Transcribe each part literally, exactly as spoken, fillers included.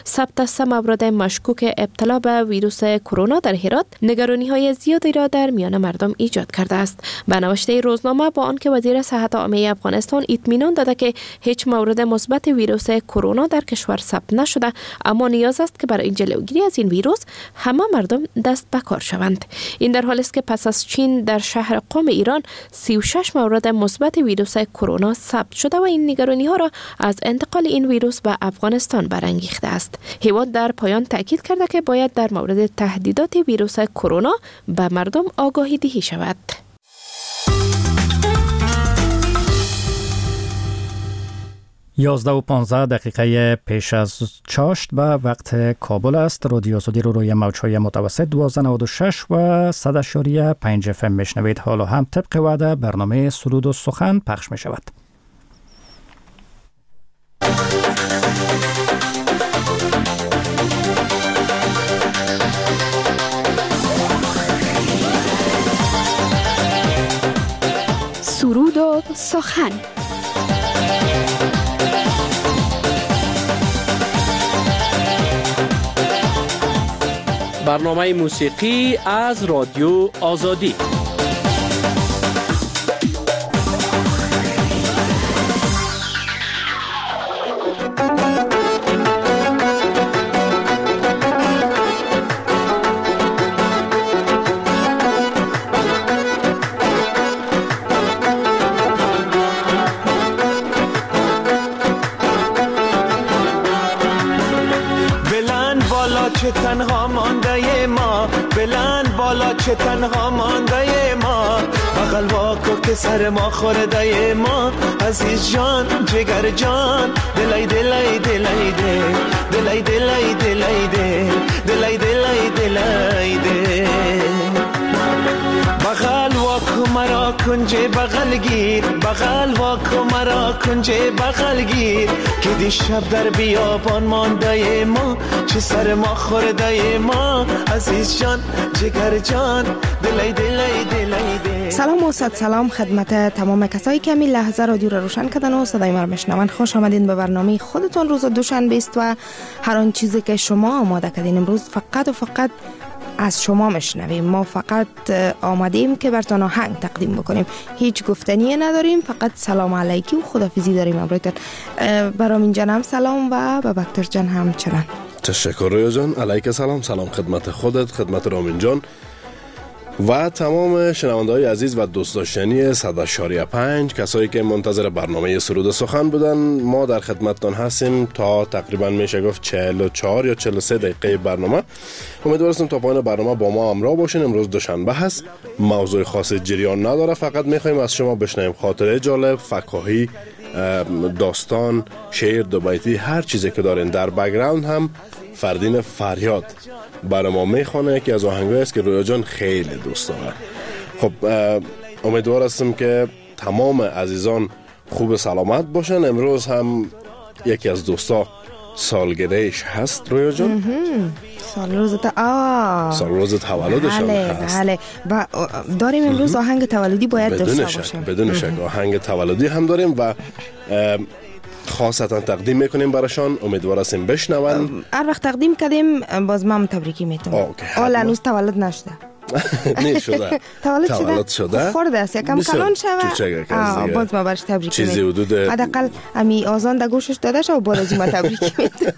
ثبت سه مورد مشکوک ابتلا به ویروس کرونا در هرات نگرانی‌های زیادی را در میان مردم ایجاد کرده است. به نوشته روزنامه با آنکه وزیر صحت عامه افغانستان اطمینان داده که هیچ مورد مثبت ویروس کرونا در کشور ثبت نشده، اما نیاز است که برای جلوگیری از این ویروس همه مردم دست به کار شوند. این در حالی است که پس از چین در شهر قم ایران سی و شش مورد مثبت ویروس کرونا ثبت شده و این نگرانی‌ها را از انتقال این ویروس به افغانستان برانگیخته است. هیواد در پایان تاکید کرده که باید در مورد تهدیدات ویروس کرونا به مردم آگاهی دهی شود. یازده و پانزده دقیقه پیش از چاشت به وقت کابل است. رادیو آزادی رو روی موج‌های متوسط دویست و نود و شش و صد اشاریه پنج اف ام میشنوید. حالا هم طبق وعده برنامه سرود و سخن پخش می شود. سرود و سخن. برنامه موسیقی از رادیو آزادی. چه تنها مانده ما، بلند بالا چه تنها مانده ما، بغل واکو که سر ما خورده ما، عزیز جان جگر جان، دلای دلای دلای دل، دلای دلای دلای دل، دلای دلای دلای دل، بغل واکو مرا کنجه بغل گیر، بغل واکو مرا کنجه بغل گیر، که دیشب در بیابان مانده ما، چه سر ما خورده ما، عزیز جان جگر جان، دلای دلای دلای دل. سلام و صد سلام خدمت تمام کسایی که می لحظه رادیو رو روشن کردن و صدای ما رو میشنون. خوش آمدین به برنامه خودتون. روز دوشنبه است و هر آن چیزی که شما آماده کردین امروز فقط و فقط از شما میشنویم. ما فقط آمدیم که براتون آهنگ تقدیم بکنیم، هیچ گفتنی نداریم، فقط سلام علیکی و خدافیزی داریم امروز. برامین جان هم سلام و بابکتر جان هم چنان. تشکر رویا جان. علیک سلام. سلام خدمت خودت، خدمت رامین جان و تمام شنونده‌های عزیز و دوست داشتنی صد اشاریه پنج، کسایی که منتظر برنامه سرود و سخن بودن. ما در خدمتتون هستیم تا تقریبا میشه گفت چهل و چهار یا چهل و سه دقیقه برنامه. امیدوارم تا پایان برنامه با ما همراه باشین. امروز دوشنبه هست، موضوع خاصی جریان نداره، فقط میخوایم از شما بشنویم خاطره جالب، فکاهی، داستان، شعر، دو بیتی، هر چیزی که دارین. در بک‌گراند هم فردین فریاد برای ما میخونه که از آهنگایی است که رویا جان خیلی دوست داره. خب امیدوار هستم که تمام عزیزان خوب سلامت باشن. امروز هم یکی از دوستا سالگردهش هست رویا جان. سال روز تا آه سال روز تولدشان بله هست. بله و داریم امروز آهنگ تولدی باید داشته باشیم. بدون شک آهنگ تولدی هم داریم و خاصتا تقدیم میکنیم براشان. امیدوار هستیم بشنون. هر وقت تقدیم کردیم باز من تبریکی میتونم. حالا هنوز تولد نشده. نه شده. تولد شده. تولد شده. خورده است یکم کلان شوه. آه باز ما برش تبریک میتونم. چیزی حدود حداقل امی آزان در گوشش داده شو باز از ما تبریک میتونم.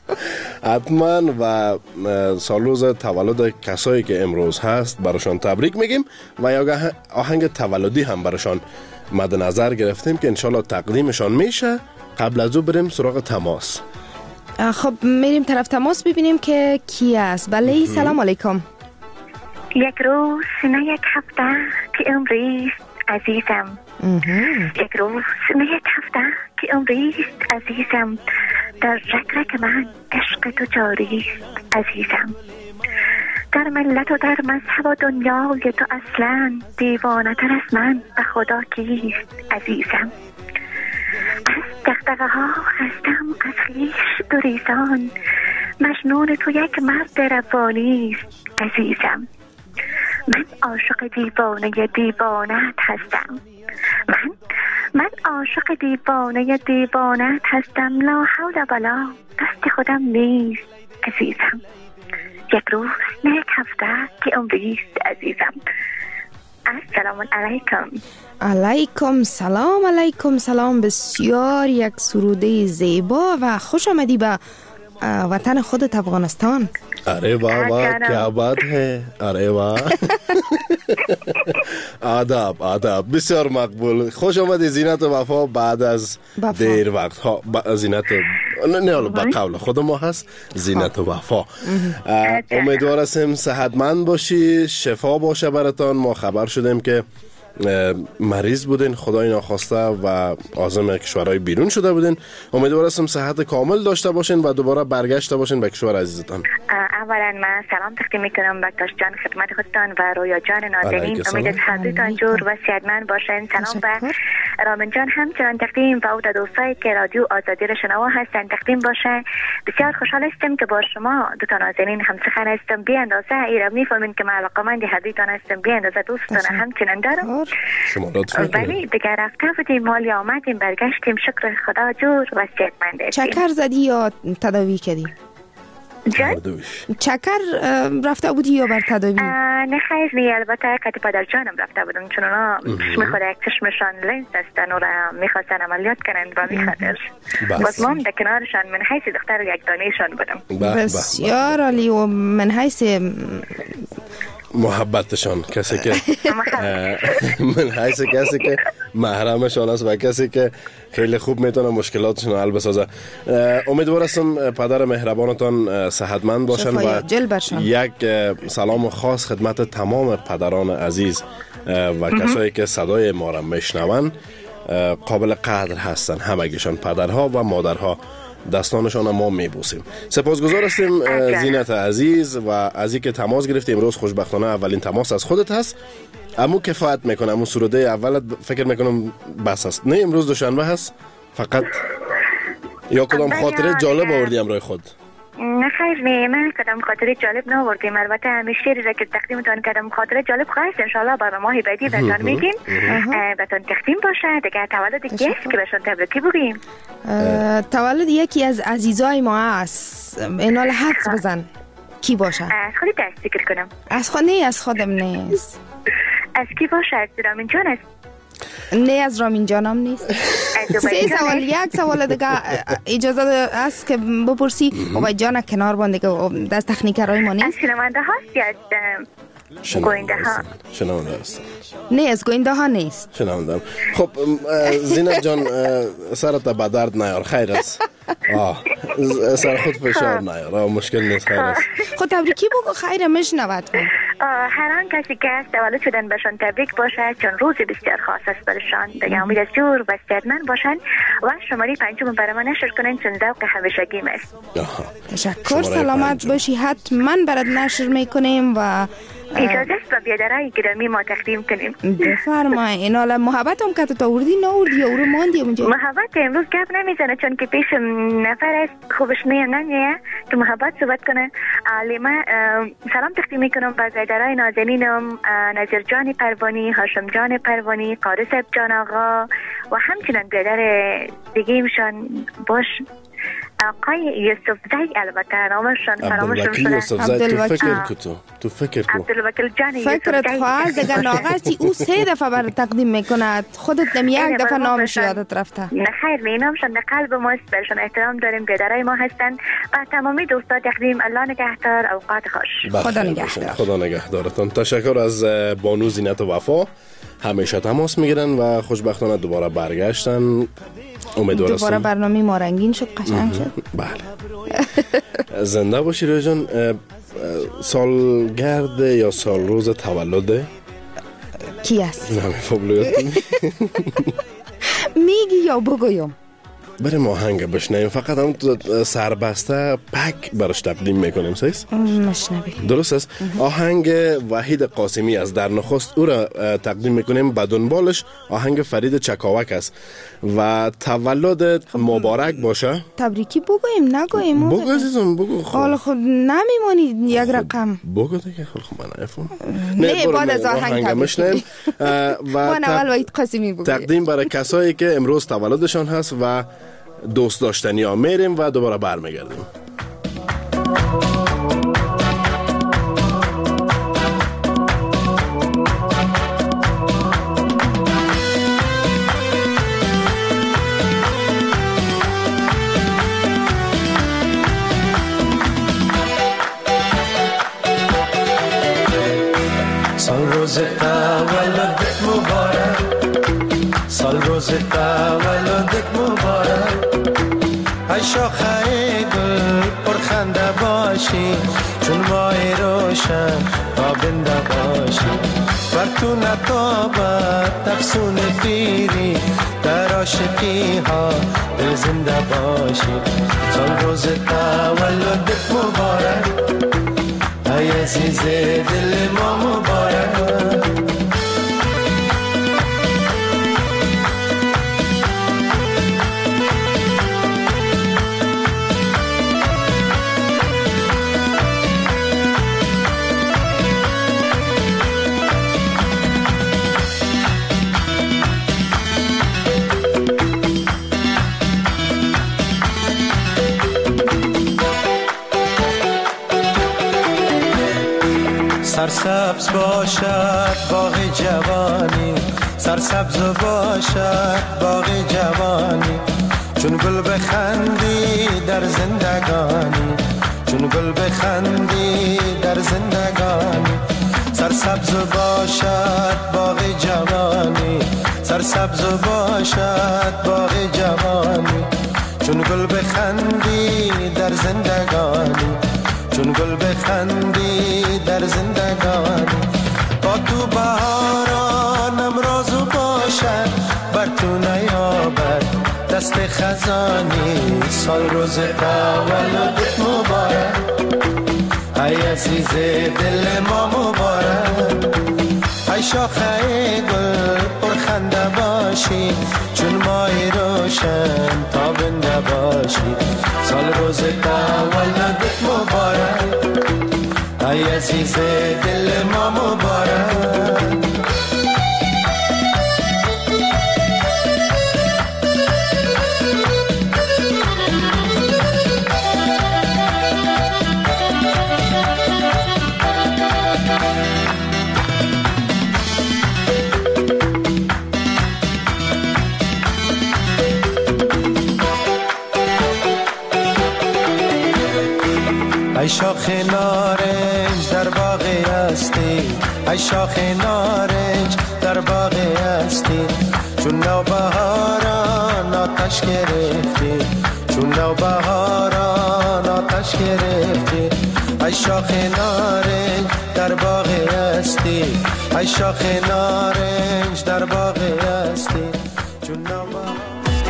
حتما و سال روز تولد کسایی که امروز هست براشان تبریک میگیم و یا آهنگ تولدی هم براشان مد نظر گرفتیم که انشالله تقدیمشان میشه. قبل از او بریم سراغ تماس. خب میریم طرف تماس ببینیم که کی است. بله سلام علیکم. یک روز نه یک هفته که عمریست عزیزم، یک روز نه یک هفته که عمریست عزیزم، در رگ رگ من عشق تو جاریست عزیزم، در ملت و در مذهب و دنیای تو اصلا دیوانه تر از من به خدا کیست عزیزم، از دغدغه ها خستم از خویش گریزان، مجنون تو یک مرد روانیست عزیزم، من عاشق دیوانه دیوانت هستم، من من عاشق دیوانه دیوانت هستم، لا حول ولا دست خودم نیست عزیزم. یک روز نه یک هفته که عمریست عزیزم. السلام علیکم. علیکم سلام. علیکم سلام. بسیار یک سروده زیبا و خوش آمدی به وطن خودت افغانستان. अरे वाह वाह क्या बात है. अरे वाह آداب آداب بسیار مقبول. خوش آمدی زینت و وفا بعد از دیر وقت ها. زینت نه حالا با قول خود ما هست زینت و وفا. امیدوار هستیم صحتمند باشی، شفا باشه براتان. ما خبر شدیم که مریض بودین، خدای ناخواسته و عازم کشورهای بیرون شده بودین. امیدوار هستم صحت کامل داشته باشین و دوباره برگشته باشین به کشور عزیزتان. اولا من سلام تقدیم میکنم به تاش جان خدمت خودتان و رویا جان نازنین. امید صحتتان جور و صحتمند باشین. سلام به رامین جان همچنان تقدیم و او دوستایی که رادیو آزادی را شنوا هستند تقدیم باشه. بسیار خوشحال هستم که با شما دو تا نازنین همسخن هستم. بی اندازه ایرا میفهمین که من علاقه‌مند حدیثتان هستم. بی اندازه دوستان همچنان دارم. شما لطفاً ولی دیگه رفته بودیم مالی آمدیم برگشتیم شکر خدا جور و صحتمند هستیم. چکر زدی یا تداوی کردی؟ جان؟ چکر رفته بودی یا بر تداوی؟ نه خیر نی، البته کتی پدر جانم رفته بودم چون اونا چشم خود یک چشمشان لنز هستن و را میخواستن عملیات کنند و میخاطر باز ما هم در کنارشان من حیث دختر یک دانیشان بودم. بسیار عالی. و من حیث محبتشان کسی که من حیث کسی که محرمشان است و کسی که خیلی خوب میتونه مشکلاتشون حل بسازه. امیدوار هستم پدر مهربانتان صحتمند باشن و یک سلام خاص خدمت تمام پدران عزیز و کسایی که صدای ما را میشنون. قابل قدر هستن همگیشان، پدرها و مادرها. دستانشان ما میبوسیم. سپاسگزار هستیم زینت عزیز و از اینکه تماس گرفتی. امروز خوشبختانه اولین تماس از خودت هست. امو کفایت میکنه. امو سروده اولت فکر میکنم بس هست. نه امروز دوشنبه هست فقط یا کدام خاطره جالب آوردی امروز خود؟ نه خیر نه، من کدام خاطره جالب نآوردیم. البته همیشه شعری را که تقدیمتان کردم خاطره جالب خواهد ان شاء الله برای ماه بعدی بهتون میگیم. بهتون تقدیم باشه. دیگه تولد کیست که بهشون تبریکی بگیم؟ تولد یکی از عزیزای ما است. اینا له حدس بزن کی باشه؟ از خودی دست فکر کنم. از خود نه، از خودم نیست. از کی باشه؟ از رامین جان است. نه از رامین جانم نیست. سه سوال. یک سوال دیگه اجازه است که بپرسی اوبای جان کنار بان دیگه دست تکنیکرهای ما نیست. از شنونده هاست یا از گوینده ها؟ شنونده هست. نه از گوینده ها نیست. شنونده. خب زینت جان سرت به درد نیار. خیر است. آه سر خود فشار نیار. مشکل نیست. خیر است. خود تبریکی بگو خیر مشنود کن. هر آن کسی که تولد شدن بهشان تبریک باشه چون روز بسیار خاص است برشان. دیگه امید از جور و صحتمند باشن و شماره پنجم برای ما نشر کنین چون ذوق همیشگی است. تشکر. سلامت باشی. حتما برات نشر میکنیم و اجازه است و بیادرهای گرامی ما تقدیم کنیم. بفرمای. این حالا محبت هم که تو آوردی ناوردی یا رو ماندی اونجا؟ محبت امروز گپ نمیزنه چون که پیش نفر است خوبش نمیه که محبت صحبت کنه. علیما سلام تقدیم میکنم به زیدرهای نازنینم نظیر جان پروانی، هاشم جان پروانی، قاری صاحب جان آقا و همچنان بیادر دیگه ایمشان باش آقای یوسف زی. البته نامشان فراموشم شده. یوسف زی. تو فکر کتو تو فکر کو عبدالوکیل جان یوسف زی. فکرت خواهد دیگر ناقصی او سه دفعه بر تقدیم میکند. خودت نمی یک دفعه نامش یادت رفته. نه خیر نه، نامشان در قلب ماست. برشان احترام داریم. بیادرای ما هستند و تمامی دوستا تقدیم. الله نگهدار. اوقات خوش. خدا نگهدار. خدا نگهدارتان. تشکر از بانو زینت و وفا. همیشه تماس میگیرن و خوشبختانه دوباره برگشتن. امیدوارم دوباره برنامه ما رنگین شد، قشنگ شد. بله. زنده باشی رویا جان. سالگرد یا سال روز تولد کی است؟ نمی فبلیت میگی یا بگویم؟ بریم آهنگ بشنویم. فقط هم سربسته پک براش تقدیم میکنیم. سیست؟ مشنویم. درست است. آهنگ وحید قاسمی از در نخست او را تقدیم میکنیم. به دنبالش آهنگ فرید چکاوک است و تولد مبارک باشه. تبریکی بگویم نگویم؟ بگو عزیزم بگو. حالا خود نمیمانی یک رقم. بگو دیگه. خب من نفهم. نه بعد از آهنگ تبریکی و اول وحید قاسمی بگویم. تقدیم برای کسایی که امروز تولدشان هست و دوست داشتنی ها. میریم و دوباره برمیگردیم. سال روز تولدت مبارک، سال روز تولدت مبارک، ای شاخه گل پرخنده باشی، چون ماه روشن تابنده باشی، بر تو نتابد افسون پیری، در عاشقی ها دل زنده باشی. سال روز تولدت مبارک، ای عزیز دل ما مبارک. سرسبز باشد باغ جوانی، سرسبز باشد باغ جوانی، چون گل بخندی در زندگانی، چون گل بخندی در زندگانی. سرسبز باشد باغ جوانی، سرسبز باشد باغ جوانی، چون گل بخندی در زندگانی، چون گل بخندی در زندگانی. با تو بهارانم رازو باشد، بر تو نیابد دست خزانی. سال روز تولدت مبارک، ای عزیز دل ما مبارک، ای شاخه گل پرخنده باشی، چون ماه روشن تابنده باشی. سال روز تولدت مبارک، ای عزیز دل ما مبارک. ای شاخ نارنج در باغ هستی، ای شاخ نارنج در باغ هستی، چون نوبهاران آتش گرفتی، چون نوبهاران آتش گرفتی. ای شاخ نارنج در باغ هستی، ای شاخ نارنج در باغ هستی، چون نوبهاران.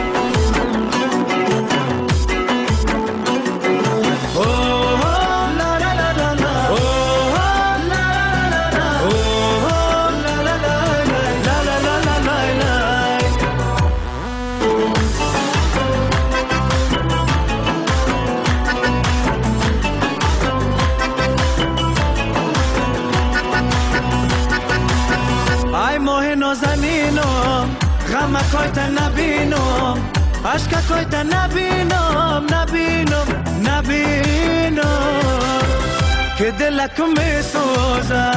کویت نبینم، عشق کویت نبینم، نبینم نبینم که دلک می سوزه.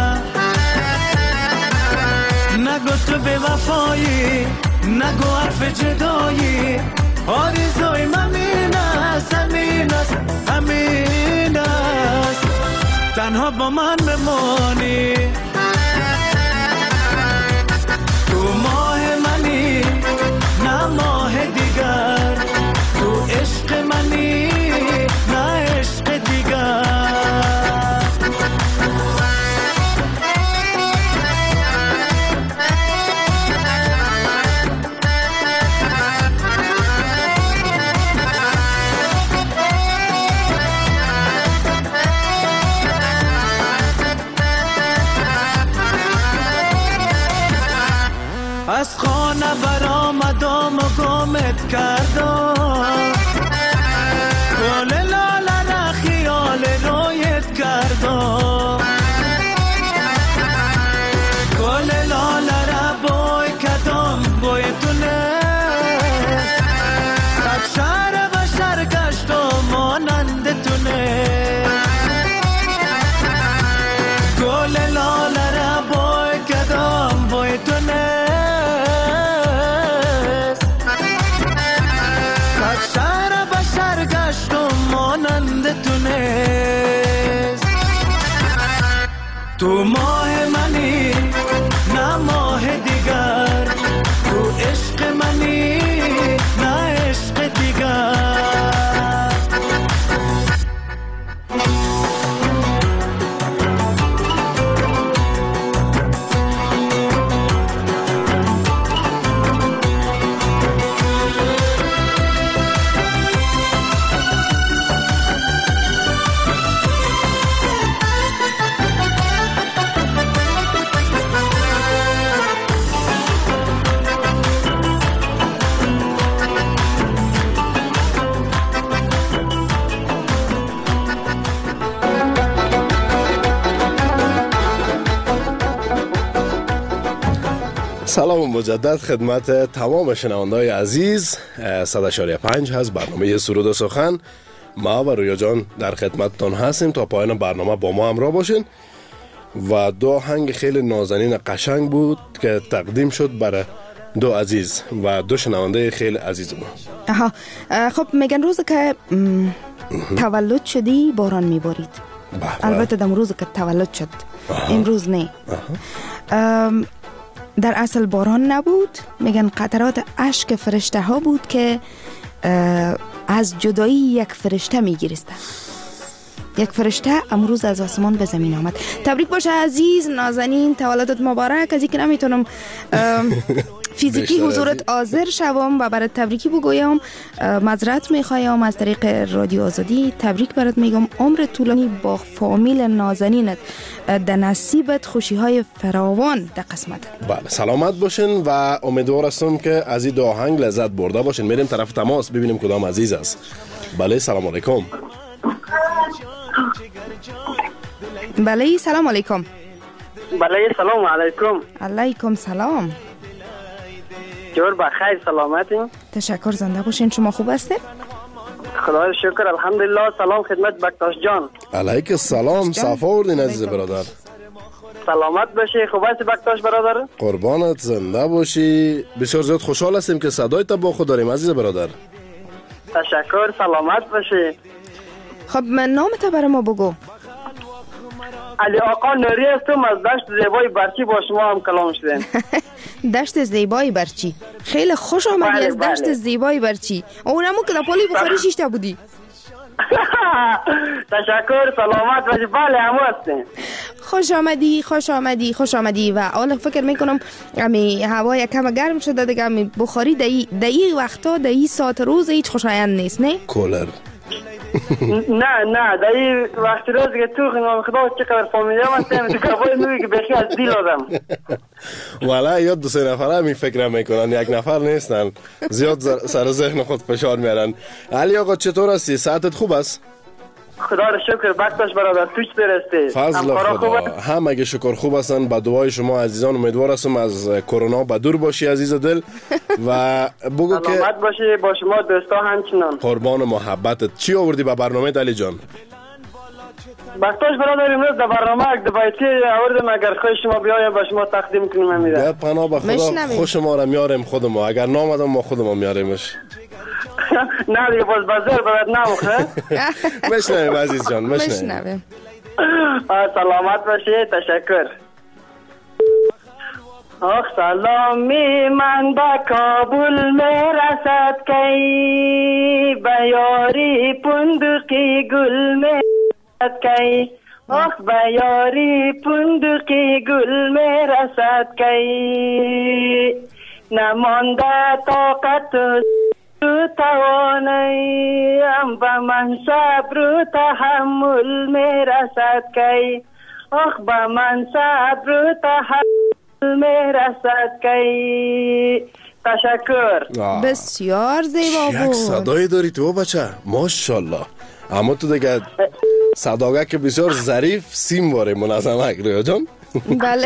نگو تو به وفایی، نگو حرف جدایی، آرزوی من این است، همین است، همین است، تنها با من بمانی. تو ماه منی نه ماه دیگر، تو عشق منی نه عشق دیگر. از خانه برآمدم و گمت کردم گل لاله را خیال رویت کردم گل لاله را بوی کردم بوی تونه صد شهر بشر گشتم مانند تونه گل لاله را بوی کردم بوی تونه صد شهر بشر گشتم مانند تونه تو ماه منی نه ماه دیگر تو عشق منی نه عشق دیگر سلام مجدد خدمت تمام شنونده‌های عزیز. صد و شش پنج هست برنامه سرود و سخن. ما و رویا جان در خدمتتان هستیم تا پایان برنامه با ما همراه باشین. و دو آهنگ خیلی نازنین قشنگ بود که تقدیم شد برای دو عزیز و دو شنونده خیلی عزیز ما. آها خب میگن روز که تولد شدی باران میبارید. البته دم روز که تولد شد امروز نه. در اصل باران نبود، میگن قطرات اشک فرشته ها بود که از جدایی یک فرشته میگیرسته. یک فرشته امروز از آسمان به زمین آمد. تبریک باشه عزیز نازنین، تولدت مبارک. از اینکه نمیتونم فیزیکی حضورت حاضر شوم و برات تبریکی بگویم، معذرت میخوایم از طریق رادیو آزادی. تبریک برات میگم، عمر طولانی با فامیل نازنینت، در نصیبت خوشی های فراوان در قسمت. بله سلامت باشین و امیدوار هستم که از این دو آهنگ لذت برده باشین. میریم طرف تماس ببینیم کدام عزیز است. بله سلام علیکم. بله سلام علیکم. بله سلام علیکم. علیکم سلام. جور بخیر سلامتین؟ تشکر، زنده باشین. شما خوب هستید؟ خدا شکر الحمدلله. سلام خدمت بکتاش جان. علیک السلام. صفا آوردین عزیز برادر. سلامت باشی. خوب هستی بکتاش برادر؟ قربانت، زنده باشی. بسیار زیاد خوشحال هستیم که صدای تا با خود داریم عزیز برادر. تشکر، سلامت باشی. خب من نامت برای ما بگو. علی آقا نوری هستم از دشت زیبای برچی، با شما هم کلام شدیم. دشت زیبای برچی، خیلی خوش آمدی. بله از دشت بله. زیبای برچی. اونمو که در پالی بخاری شیشته بودی. تشکر، سلامت باشی. بله همو هستیم. خوش آمدی خوش آمدی خوش آمدی. و اول فکر میکنم امی هوا یکم گرم شده دیگه، امی بخاری دایی دایی وقتا دایی ساعت روز هیچ خوشایند نیست نه؟ کولر. نه نه دایی وقت روز که تو خدا چقدر فامیلی هم هستیم تو کبای نوی که بخی از دیل آدم. والا یا دو سه نفر هم این فکر میکنن، یک نفر نیستن. زیاد سر ذهن خود فشار میارن. علی آقا چطور هستی؟ صحتت خوب است؟ خدا رو شکر. بکتاش برادر تو چطور هستی؟ فضل خدا. هم اگه شکر خوب هستن. با دعای شما عزیزان امیدوار هستم از کرونا با دور باشی عزیز دل و بگو که سلامت باشی. با شما دوستا همچنان. قربان محبتت. چی آوردی با برنامه علی جان؟ بکتاش برادر امروز در برنامه یک دبایتی آوردم، اگر خوش شما بیایم با شما تقدیم کنیم امیده. ده پناه به خدا خوش ما را میاریم خودمو، اگر نامدم ما خودمو میاریمش. نه دیگه باز بازار برات نمخه. مشنویم عزیز جان مشنویم. سلامت باشی. تشکر. آخ سلامی من با کابل میرسد کی، بیاری پندقی گل میرسد کی. آخ بیاری پندقی گل میرسد کی، نمانده طاقت رو توانیم و من صبر و تحمل میرسد کی. آخ با من صبر و تحمل مهر است کی. تشکر. بسیار زیبا بود. یک صدایی داری تو بچه، ماشاءالله. اما تو دیگه صداگه که بسیار ظریف سیم باره منظمه رویا جان. بله.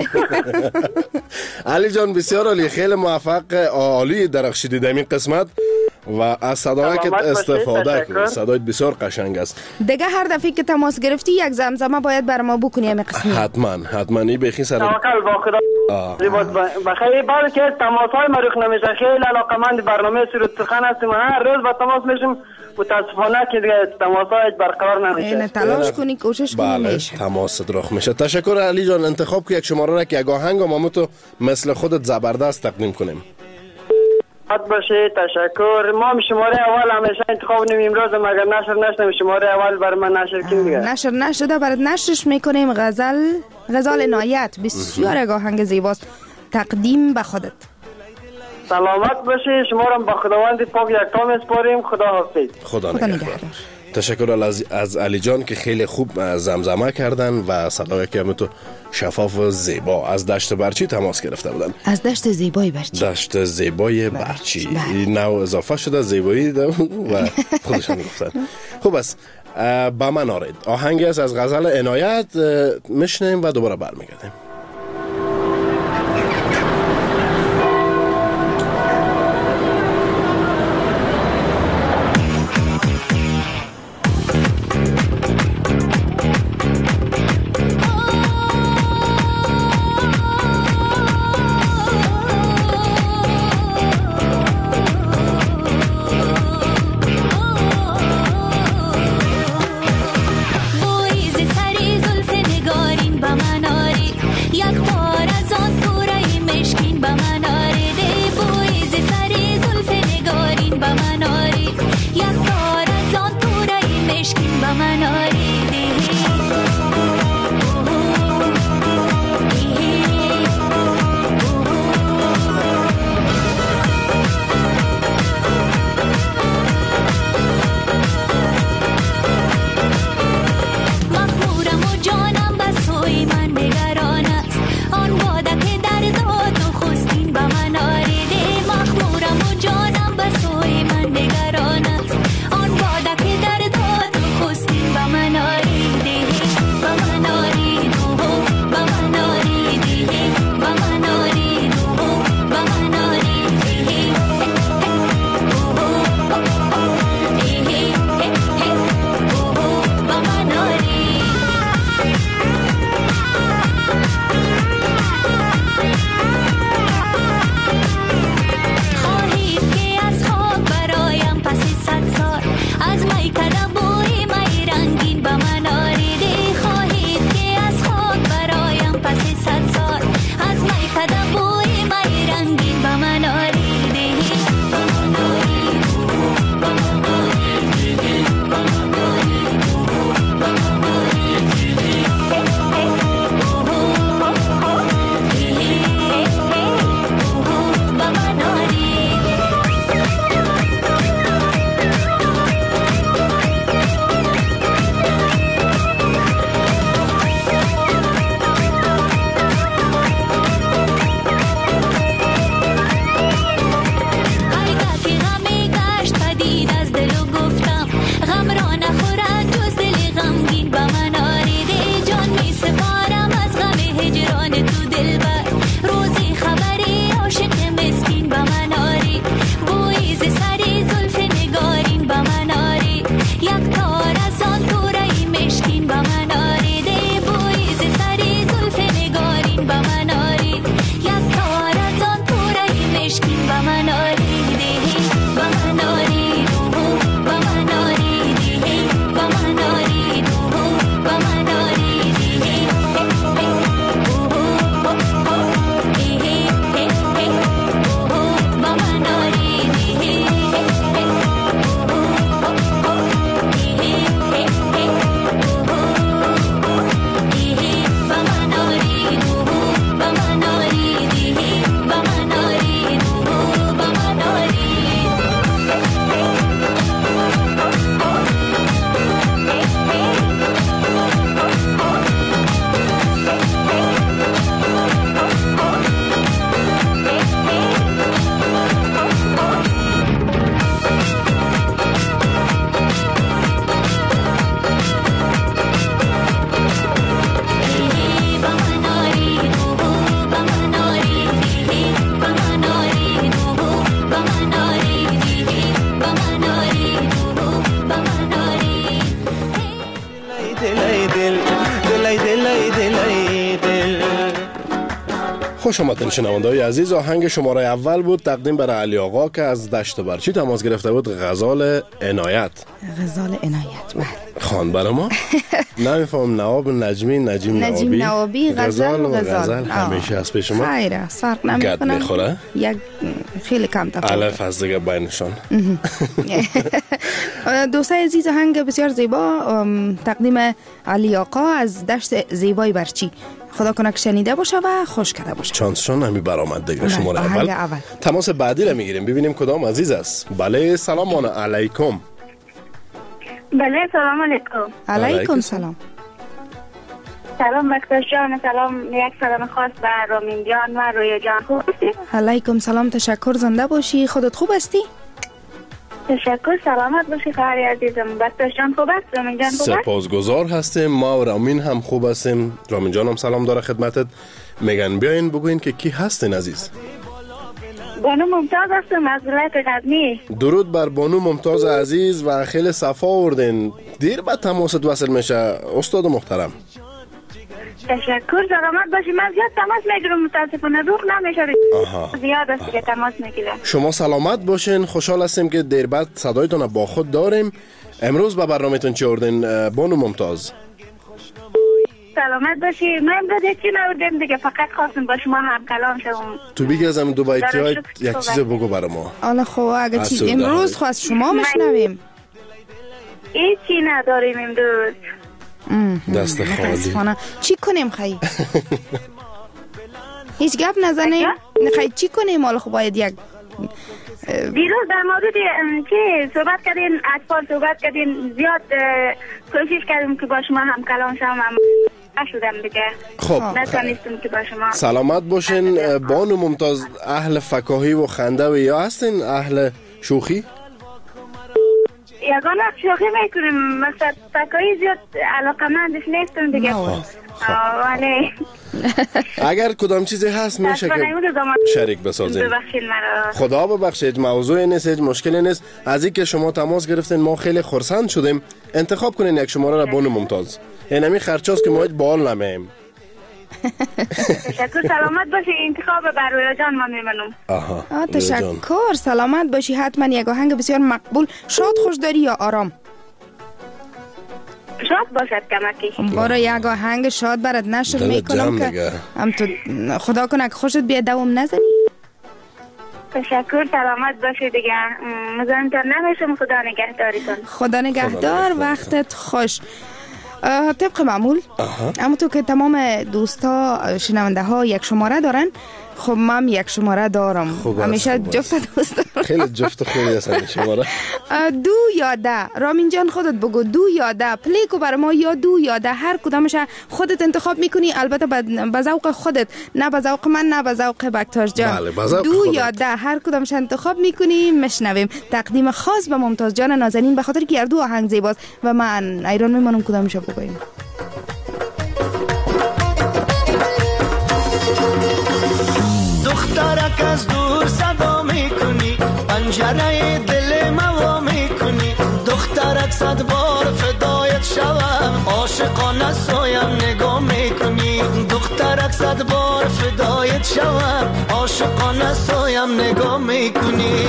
علی جان بسیار عالی، خیلی موفق، عالی درخشیدی در این قسمت و از صداگه استفاده کن. صدایت بسیار قشنگ است. دیگه هر دفعه که تماس گرفتی یک زمزمه باید بر ما بکنی همین قسمی. حتما حتما این بخی سر توکل با خدا. بخیر بعد که تماس های مروخ نمیشه، خیلی علاقمند برنامه سرود سخن هستیم، هر روز با تماس میشیم. متاسفانه که دیگه تماس های برقرار نمیشه. اینه تلاش کنی، کوشش کنی. بله میشه. تماس دراخ میشه. تشکر علی جان، انتخاب که یک شماره را که یک آهنگ ما تو مثل خودت زبردست تقدیم کنیم. حد باشه. تشکر. ما شماره اول همیشه انتخاب نمیم، امروز مگر نشر نشدم شماره اول بر من نشر کنیم دیگه. نشر نشده برات نشرش میکنیم. غزل غزال عنایت بسیار یک آهنگ زیباست، تقدیم به خودت. سلامت باشه. شما را با خداوند پاک یکتا میسپاریم. خدا حافظ. خدا نگهدار. تشکر از, از علی جان که خیلی خوب زمزمه کردن و صدای که تو شفاف و زیبا از دشت برچی تماس گرفته بودن. از دشت زیبای برچی. دشت زیبای برچی. این نو اضافه شده زیبایی و خودشان گفتن. خوب است. با من آرید آهنگی است از غزل عنایت میشنیم و دوباره برمیگردیم. من دل دلای دلای دلای دل. خوش آمدین شنونده‌های عزیز. آهنگ شماره اول بود تقدیم برای علی آقا که از دشت برچی تماس گرفته بود. غزال عنایت. غزال عنایت بله. خوان برای ما نمیفهم. نواب نجمی نجیم نوابی نجیم نوابی غزال و غزال همیشه از پیش ما. خیر است فرق نمیکنه. گد میخوره یک خیلی کم تفاوت. الف از دیگه بینشان. دوستای عزیز آهنگ بسیار زیبا تقدیم علی آقا از دشت زیبای برچی. خدا کنه که شنیده باشه و خوش کرده باشه. چانسشان همی برآمد دیگه. شماره اول. اول تماس بعدی رو میگیریم ببینیم کدام عزیز است. بله سلام علیکم. بله سلام علیکم. علیکم سلام. سلام بختیار جان. سلام. یک سلام خاص به رامین جان و رویا جان. خوب هستی؟ علیکم سلام. تشکر. زنده باشی. خودت خوب هستی؟ تشکر. سلامت باشی خواهر عزیزم. بختیار جان خوب است؟ رامین جان خوب است؟ سپاسگزار هستیم. ما و رامین هم خوب هستیم. رامین جان هم سلام داره خدمتت. میگن بیاین بگوین که کی هستین عزیز. بانو ممتاز هستم از ولایت غزنی. درود بر بانو ممتاز عزیز و خیلی صفا آوردین. دیر بعد تماست وصل میشه استاد محترم. تشکر. سلامت باشی. من زیاد تماس میگیرم متاسفانه روح نمیشه. زیاد است که تماس میگیرم. شما سلامت باشین. خوشحال هستیم که دیر بعد صدایتون با خود داریم. امروز به برنامه‌تون چی آوردین بانو ممتاز؟ سلامت باشی. من امروز چی نوردیم دیگه، فقط خواستم با شما هم کلام شوم. تو بگی از هم دو بایتی های یک چیز بگو برای ما. حالا خب اگه چیز امروز خواست شما مشنویم. هیچی نداریم امروز. دست خالی. چی کنیم خیلی؟ هیچ گپ نزنیم؟ خیلی چی کنیم؟ حالا خب باید یک دیروز در مورد چی صحبت کردین، اطفال صحبت کردین، زیاد کوشش کردیم که با شما هم کلام شوم هم نشدم دیگه. خب نتونستم که با شما. سلامت باشین. بانو ممتاز اهل فکاهی و خنده و یا هستین اهل شوخی؟ یگانه شوخی میکنیم، مثلا فکاهی زیاد علاقمندش نیستم دیگه. ولی اگر کدام چیزی هست میشه که شریک بسازیم. ببخشید مرا. خدا ببخشید. موضوع نیست، هیچ مشکلی نیست. از اینکه شما تماس گرفتین ما خیلی خرسند شدیم. انتخاب کنین یک شماره را بانو ممتاز. یعنی همین خرچاست که ما هیچ بال نمیم. تشکر. سلامت باشی. انتخاب بر رویا جان ما میمونم. آها. تشکر. سلامت باشی. حتما یک آهنگ بسیار مقبول. شاد خوش داری یا آرام؟ شاد باشد کمکی. برای یک آهنگ شاد برات نشر میکنم که هم تو خدا کنه که خوشت بیاد دوام نزنی. تشکر. سلامت باشی دیگه. مزاحمتون نمیشم. خدا نگهدارتون. خدا نگهدار. وقتت خوش. طبق معمول اما تو که تمام دوستا شنونده ها یک شماره دارن، خب من یک شماره دارم. همیشه جفت دوست دارم. خیلی جفت خوبی هستن شماره. دو یا ده. رامین جان خودت بگو دو یا ده. پلیکو برای ما یا دو یا ده. هر کدامش خودت انتخاب میکنی، البته به ذوق خودت، نه به ذوق من نه به ذوق بکتاش جان. بله، دو خودت. یا ده هر کدامش انتخاب میکنی مشنویم. تقدیم خاص به ممتاز جان نازنین به خاطر که هر دو آهنگ زیباست و من ایران میمونم کدامش بگویم. دخترک از دور صدا میکنی، پنجره دل ما میکنی. دخترک صد بار فدایت شوم، عاشقانه سایم نگاه میکنی. دخترک صد بار فدایت شوم، عاشقانه سایم نگاه میکنی.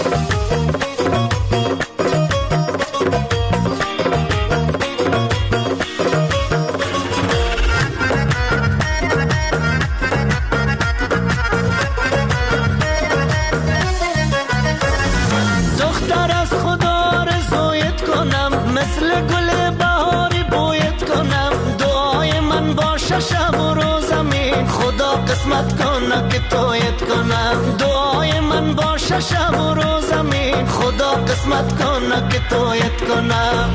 قسمت کنه که تویت کنم. دعای من باشه شب و روز زمین. خدا قسمت کنه که تویت کنم.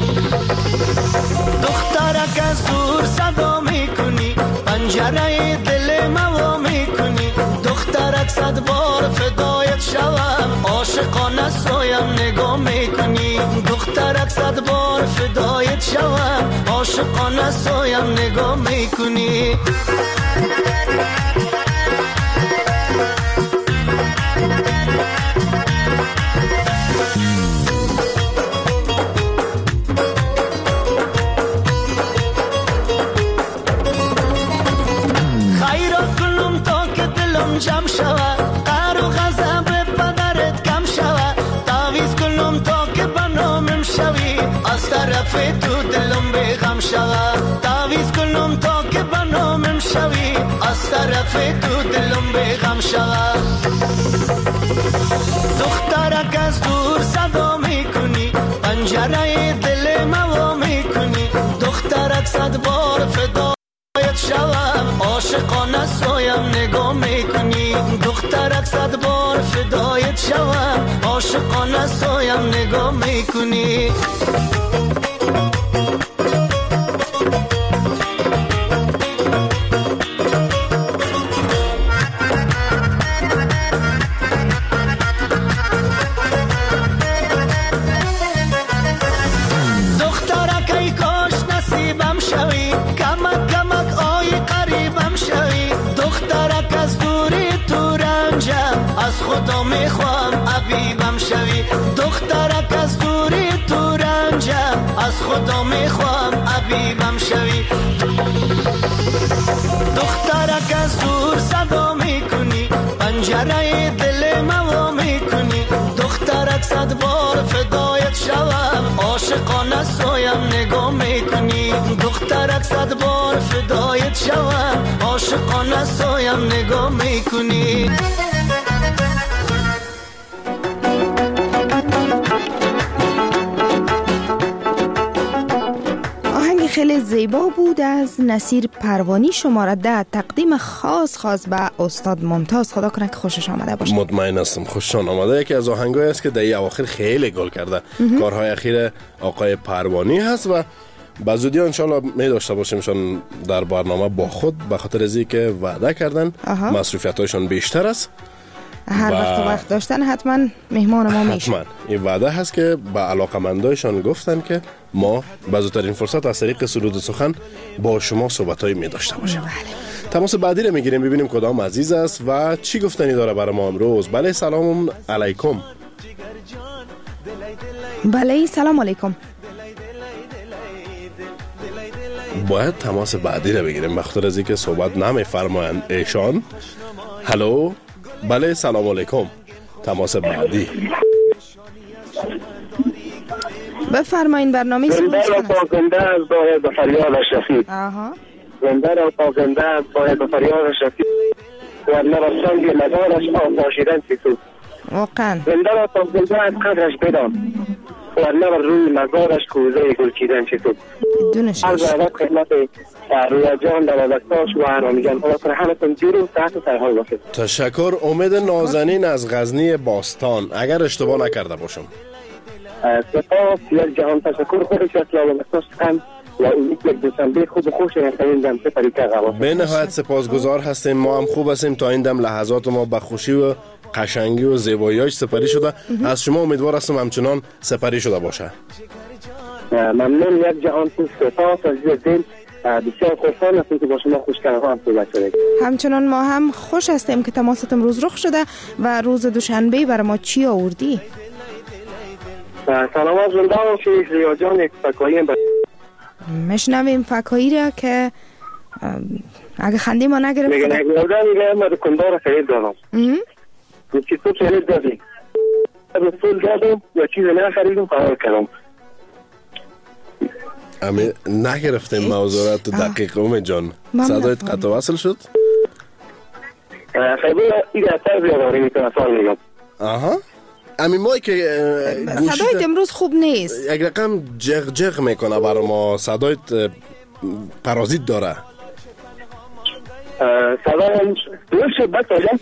دخترک از دور صدا میکنی، پنجره دل ما میکنی. دخترک صد بار فدایت شوم، عاشقانه سایم نگاه میکنی. دخترک صد بار فدایت شوم، عاشقانه سایم نگاه میکنی. شود تعویض کنم تا که بنامم شوی از طرف تو دلم بغم شود دخترک از دور صدا میکنی پنجره دل ما میکنی دخترک صد بار فدایت شوم عاشقانه سویم نگاه میکنی دخترک صد بار فدایت شوم عاشقانه سویم نگاه میکنی خدا میخوام حبیبم شوی دخترک از دوری تو رنجم از خدا میخوام حبیبم شوی دخترک از دور صدا میکنی پنجره دل ما میکنی دخترک صد بار فدایت شوم عاشقانه سویم نگاه میکنی دخترک صد بار فدایت شوم عاشقانه سویم نگاه میکنی خیلی زیبا بود از نصیر پروانی شماره ده تقدیم خاص خاص به استاد ممتاز خدا کنه که خوشش آمده باشه مطمئن هستم خوششان آمده یکی از آهنگایی است که در این اواخر خیلی گل کرده کارهای اخیر آقای پروانی هست و به زودی انشالله می داشته باشیمشان در برنامه با خود به خاطر از اینکه وعده کردن مصروفیت هایشان بیشتر است هر وقت وقت داشتن حتما مهمان ما میشه حتما این وعده هست که به علاقمندایشان گفتن که ما به زودترین فرصت از طریق سرود سخن با شما صحبتایی می داشته باشیم بله. تماس بعدی رو میگیریم ببینیم کدام عزیز است و چی گفتنی داره برای ما امروز. بله سلام علیکم. بله سلام علیکم. باید تماس بعدی رو بگیریم بخاطر از اینکه صحبت نمیفرمایند ایشان. هلو بله سلام علیکم. تماس بعدی بفرمایین برنامه زنده را پاکنده از باید به فریاد شفیق زنده را پاکنده از باید به فریاد شفیق و نبستان که مدارش آفاشیدن سیسود واقعا زنده را پاکنده از قدرش بدان و نبر روی مزارش کوزه گلچیدن سیسود دونش از عدد خدمت روی جان در وقتاش و هرامی جان خدا کنه همتون جور و تحت سرحال باشه. تشکر. امید نازنین از غزنی باستان اگر اشتباه نکرده باشم. سپاس یک جهان تشکر خودش اطلاع و مستاش هم و اون یک دوستنبه خوب خوش نستاییم سپری که غواست به نهایت سپاسگزار هستیم. ما هم خوب هستیم تا این دم لحظات ما به خوشی و قشنگی و زیباییش سپری شده. از شما امیدوار هستم همچنان سپری شده باشه. ممنون یک جهان تو سپاس عزیز دل بسیار خوشحال هستیم که با شما خوشگرها هم صحبت شده. همچنان ما هم خوش هستیم که تماست امروز رخ شده و روز دوشنبه برای ما چی آوردی؟ سلامات زنده و شیخ ریا جان فکایی با مشنویم فکایی را که اگه خندی ما نگرفت میگه نگردن میگه ما دکندار خرید دارم چی تو خرید دادی به پول دادم یا چیز نه خریدم فرار کردم امی نگرفتیم موضوعات دقیق امید جان صدایت قطع وصل شد خیلی این اثر بیاداری میتونه سال میگم آها امی مایی که صدایت امروز خوب نیست یک رقم جغ جغ میکنه برای ما صدایت پرازیت داره صدایم درست شد بس آجام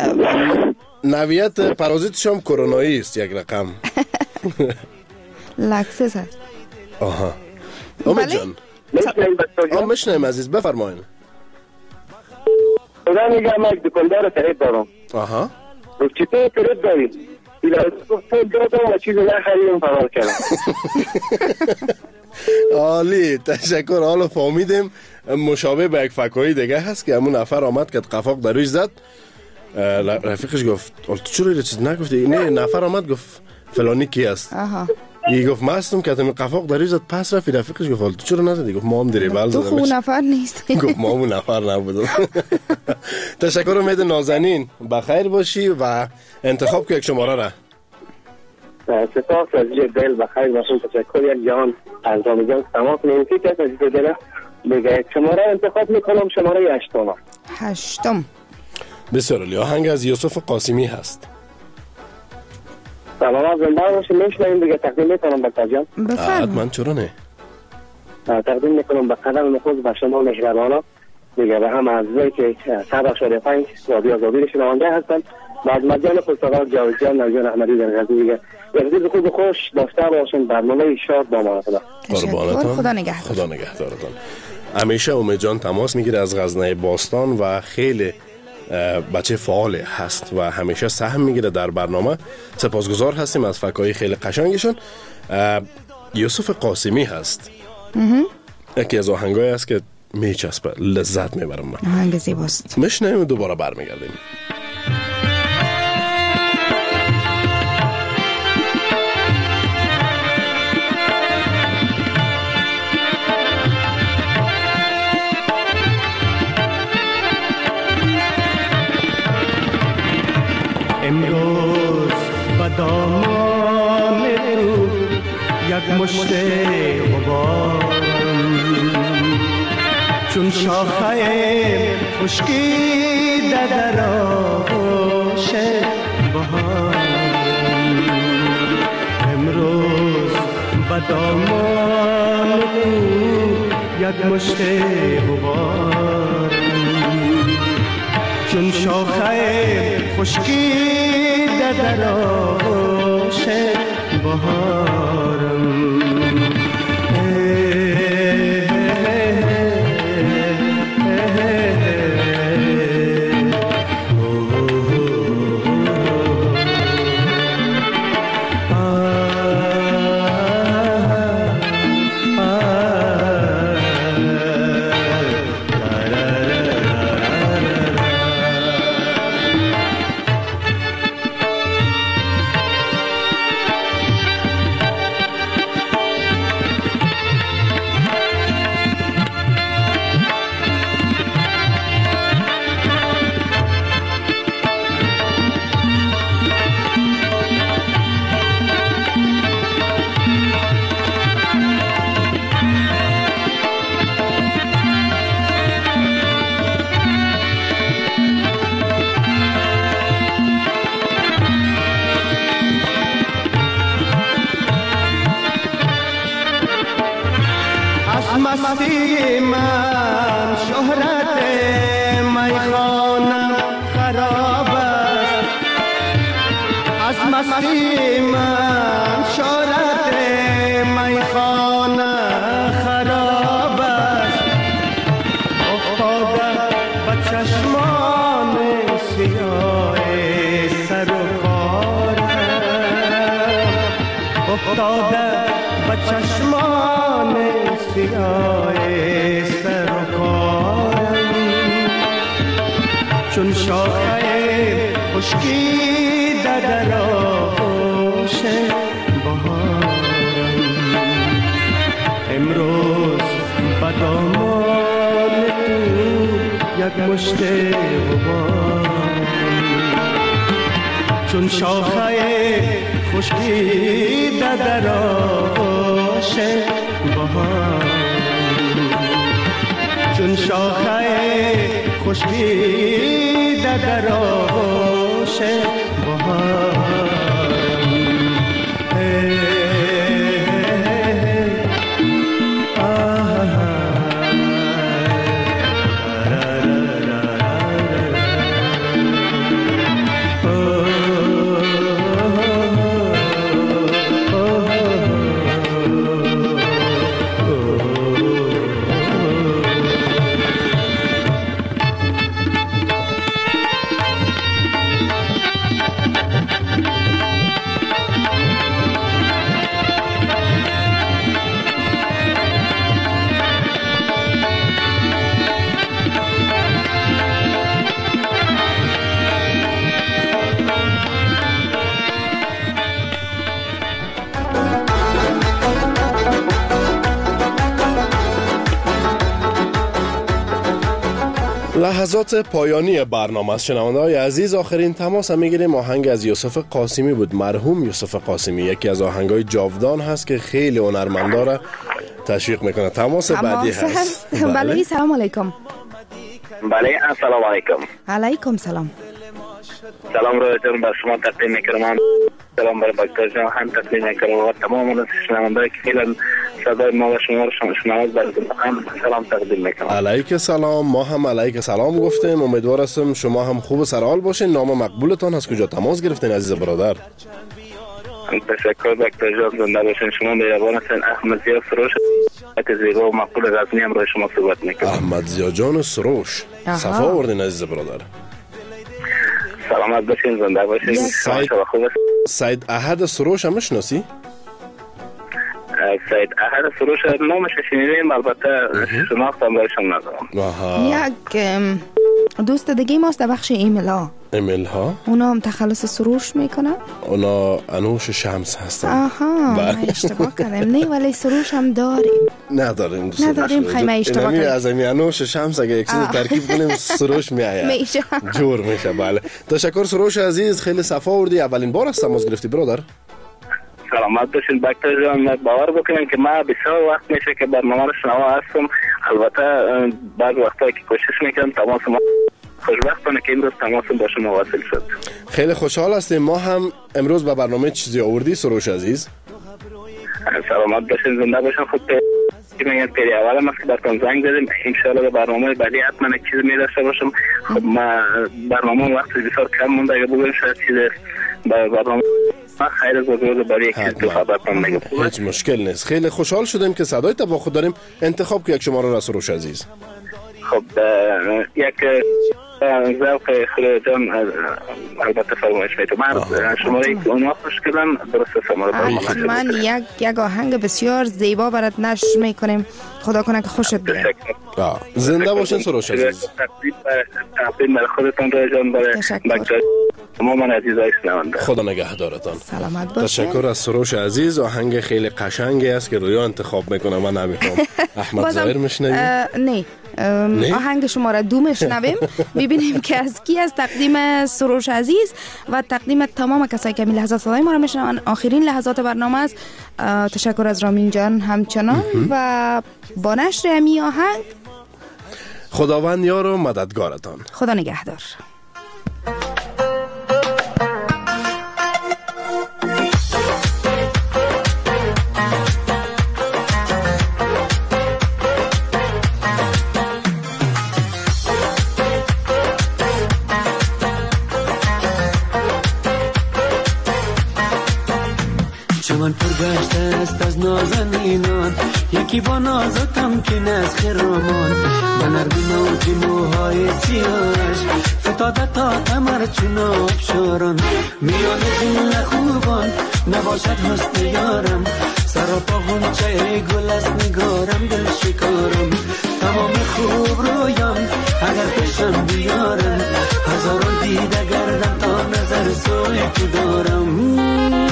نویت پرازیتش هم کرونایی است یک رقم لکسس هست آها امید جان آه مشنیم عزیز بفرمایین خدا میگم من دکندار خرید دارم آها چی تو خرید داری ایلا پول دادم و چیز نخریدم فرار کردم عالی تشکر. حالا فهمیدیم مشابه به یک فکایی دیگه هست که همون نفر آمد که قفاق در روش زد رفیقش گفت تو چرا یه چیز نگفتی؟ نه نفر آمد گفت فلانی کی است ای گفت ما هستم که اتمی قفاق در روش زد پس رفی رفیقش گفت تو چرا نزدی؟ گفت ما هم دریبل زدم تو خون نفر نیست گفت ما هم نفر نبودم. تشکر. امید نازنین بخیر باشی و انتخاب که یک شماره را سپاس از دل بخیر باشون. تشکر یک جهان از رامی جان تماس نمیسی که از دل بگه شماره انتخاب میکنم، شماره هشتم. هشتم بسیار عالی. آهنگ از یوسف قاسمی هست. سلام از زنده باشیم. میشنیم دیگه تقدیم میکنم به تاجان. بفرم. من چرا نه؟ تقدیم میکنم به قدم نخوز به شما مهربانا دیگه، به هم عزیزایی که صد اشاره پنج رادیو آزادی شنونده هستن. بعد مجان پرتغال جاویدجان نجان احمدی در غزی دیگه یه خوب خوش داشته باشین. برنامه شاد با ما خدا. قربانتان. خدا نگهدار. خدا نگهدارتان. همیشه امید جان تماس میگیره از غزنه باستان و خیلی بچه فعال هست و همیشه سهم میگیره در برنامه. سپاسگزار هستیم از فکرهای خیلی قشنگشون. یوسف قاسمی هست. یکی از آهنگایی است که میچسبه، لذت میبرم من. آهنگ زیباست. میشنیم دوباره برمیگردیم. امروز با دامان تو یک مشت غبارم، چون شاخه خشکیده در آغوش بهارم. امروز با دامان تو یک مشت غبارم، چون شاخه خشکیده در آغوش بهارم. مستی من شهرت میخانه خراب است، از مستی من شهرت میخانه خراب است. افتاده به چشمان سیاه سر و کارم، افتاده به چشمان سیاه سر و کارم، چون شاخه خشکیده در آغوش بهارم. امروز به دامان تو یک مشت غبارم، چون شاخه خشکیده در آغوش بهارم، چون شاخه خشکیده در آغوش بهارم. لحظات پایانی برنامه است. شنونده های عزیز، آخرین تماس هم میگیریم. آهنگ از یوسف قاسمی بود، مرحوم یوسف قاسمی، یکی از آهنگ های جاودان هست که خیلی هنرمندا را تشویق میکنه. تماس بعدی هست. بله، سلام علیکم. بله، السلام علیکم. علیکم سلام. سلام رو جان بر شما تقدیم میکنم. سلام بر دکتر جان هم تقدیم میکنم و تمام شنوندگان که فعلا صدای ما و شما رو شنوند بر هم سلام تقدیم میکنم. علیک سلام. ما هم علیک سلام گفتیم. امیدوار هستم شما هم خوب و سرحال باشین. نام مقبولتان از کجا تماس گرفتین عزیز برادر؟ تشکر دکتر جان، زنده باشین. شما مهربان هستین. احمد زیا سروش از زیبا و مقبول غزنی هم روی شما صحبت میکنم. احمد زیا جان سروش، صفا آوردین عزیز برادر. سلامت باشین، زنده باشین. سید سید احد سروش هم میشناسی؟ سید احد سروش نامش شنیدیم، البته شناختم برایشان ندارم. یک دوست دیگه ماست در بخش ایمیل ها. ایمیل ها؟ اونا هم تخلص سروش میکنه؟ اونا انوش شمس هستن. آها، اشتباه کردم. نه ولی سروش هم داریم. نداریم. نداریم، خیلی اشتباه کردم. از این انوش شمس اگه یک چیز ترکیب کنیم سروش میآید. میشه. جور میشه. بله. تشکر سروش عزیز، خیلی صفا آوردی. اولین بار است تماس گرفتی برادر؟ سلامت باشین دکتر جان. باور بکنین که ما بسیار وقت میشه که برنامه رو شنوا هستم. البته بعض وقتا که کوشش میکنم تماس ما خوشبختانه که امروز تماس با شما واصل شد. خیلی خوشحال هستیم. ما هم امروز به برنامه چیزی آوردی سروش عزیز؟ سلامت باشین، زنده باشین. خود میگن پیری اول هم که براتون زنگ زدیم، ان شاء الله برنامه بعدی حتما یک چیز می‌داشته باشم. خب ما برنامه وقت بسیار کم مونده، اگه بگم شاید چیز برنامه خیر از روز برای یک چیز تو خبرتون میگم. هیچ مشکل نیست. خیلی خوشحال شدیم که صدای تا با خود داریم. انتخاب که یک شماره را سروش عزیز. خب یک ذوق خیلی جان البته فرمایش میتونم. من شماره که اون وقتش کردن درست شماره من یک یک آهنگ بسیار زیبا برات نشر میکنیم. خدا کنه که خوشت بیاد. زنده باشین سروش عزیز. تقدیم برای خودتان را جان، برای بچه‌ها تمام عزیزای شنونده. خدا نگهدارتان. سلامت باشین. تشکر از سروش عزیز. آهنگ خیلی قشنگی است که رویا انتخاب میکنه. من نمیخوام. احمد ظاهر میشنوی؟ نه. آهنگ شما را دو میشنویم. ببینیم که از کی از تقدیم سروش عزیز و تقدیم تمام کسایی که می لحظات صدای ما را میشنون. آخرین لحظات برنامه است. تشکر از رامین جان همچنان و با نشر امی آهنگ خداوند یار و مددگارتان. خدا نگهدار. چمن پرگشته است از نازنینان، یکی با نازتم که نز خرامان. من نرمی موجی موهای سیاهش فتاده تا کمر چون آبشاران. میان جمله خوبان نباشد حسن یارم، سراپا غنچه گل از نگارم دل شکارم. تمام خوب رویان اگر پیشم بیارم، هزاران دیده گردم تا نظر سوی تو دارم.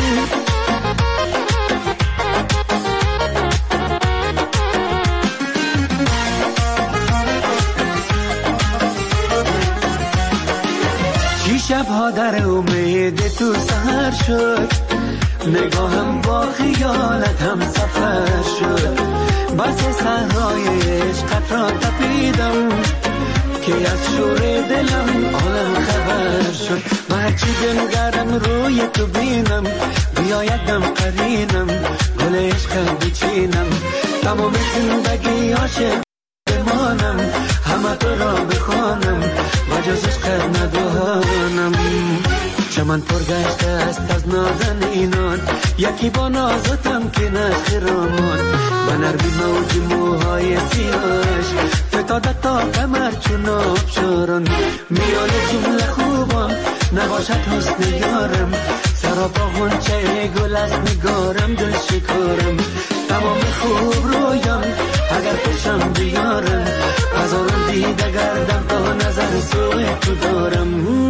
شبها در امید تو سهر شد، نگاهم با خیالت هم سفر شد. بس صحرای عشقت را تپیدم که از شور دلم عالم خبر شد. و هرچی بنگرم روی تو بینم، بیاید دم قرینم گل عشقم بچینم. تمام زندگی عاشق بمانم، همه تو را بخوانم و جز عشقت ندانم. چمن پرگشته است از نازنینان، یکی با نازتم که نخرامان. و نرمی موج موهای سیاهش فتاده تا کمر چون آبشاران. میان جمله خوبان نباشد حسن یارم، سراپا غنچه گل از نگارم دل شکارم. تمام خوب رویان اگر پیشم بیارم، هزاران دیده گردم تا نظر سوی تو دارم.